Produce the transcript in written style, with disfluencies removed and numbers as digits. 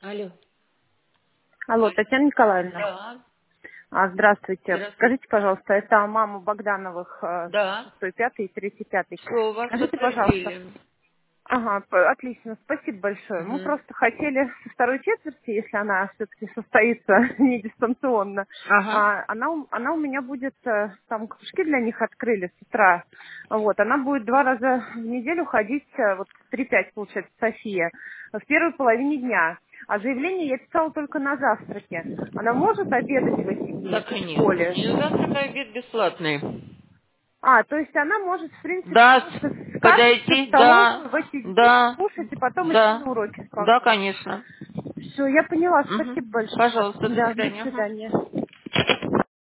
Алло. Алло, Татьяна Николаевна. Да. Здравствуйте. Здравствуйте. Скажите, пожалуйста, это мама Богдановых, Да. 6-й, 5-й и 35-й. Все, у вас Скажите, пожалуйста. подтвердили. Ага, отлично, спасибо большое. Мы Мгм. просто хотели со второй четверти, если она все-таки состоится не дистанционно, Ага. она у меня будет, там кружки для них открыли с утра, вот, она будет 2 раза в неделю ходить, вот в 3-5, получается, София, в первой половине дня. А заявление я писала только на завтраке. Она может обедать в эти Да, дни в конечно. школе? И завтрак и обед бесплатный. То есть она может, в принципе, Да, просто с карточки в подойти, да, столовую в эти дни да, кушать и потом идти да, на уроки да, спокойно. конечно. Все, я поняла. Мгм. Спасибо большое. Пожалуйста, до Да, до свидания. Ага. свидания.